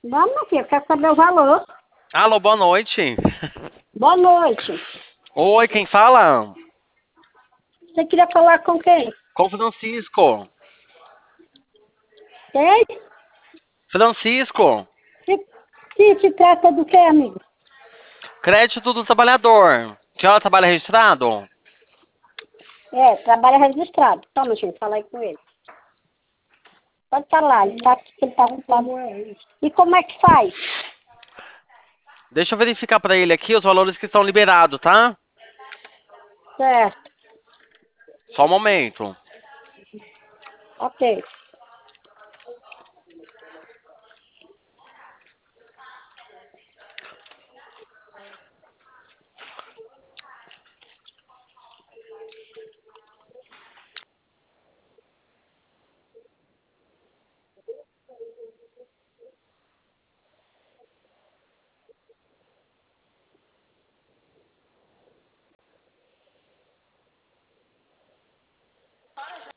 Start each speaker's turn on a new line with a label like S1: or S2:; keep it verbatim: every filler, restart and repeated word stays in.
S1: Vamos, meu filho, quer saber o valor?
S2: Alô, boa noite.
S1: Boa noite.
S2: Oi, quem fala?
S1: Você queria falar com quem?
S2: Com Francisco.
S1: Quem?
S2: Francisco.
S1: Se, se, se trata do quê, amigo?
S2: Crédito do trabalhador. Que hora trabalha registrado?
S1: É, trabalho registrado. Toma, gente, fala aí com ele. Pode falar, ele tá, ele tá ocupado. E como é que faz?
S2: Deixa eu verificar pra ele aqui os valores que estão liberados, tá?
S1: Certo,
S2: Só um momento.
S1: ok.